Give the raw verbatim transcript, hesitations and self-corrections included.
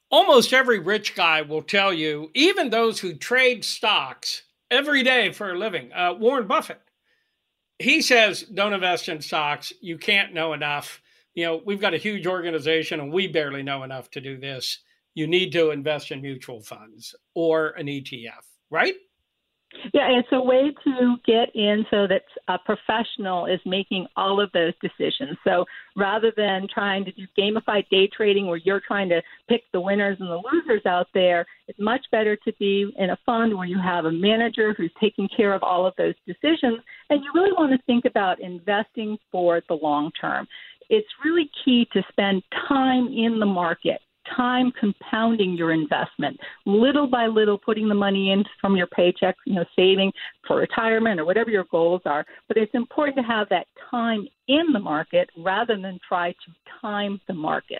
Almost every rich guy will tell you, even those who trade stocks every day for a living. Uh, Warren Buffett, he says, don't invest in stocks. You can't know enough. You know, we've got a huge organization and we barely know enough to do this. You need to invest in mutual funds or an E T F, right? Yeah, it's a way to get in so that a professional is making all of those decisions. So rather than trying to do gamified day trading where you're trying to pick the winners and the losers out there, it's much better to be in a fund where you have a manager who's taking care of all of those decisions. And you really want to think about investing for the long term. It's really key to spend time in the market, time compounding your investment, little by little putting the money in from your paycheck, you know, saving for retirement or whatever your goals are. But it's important to have that time in the market rather than try to time the market.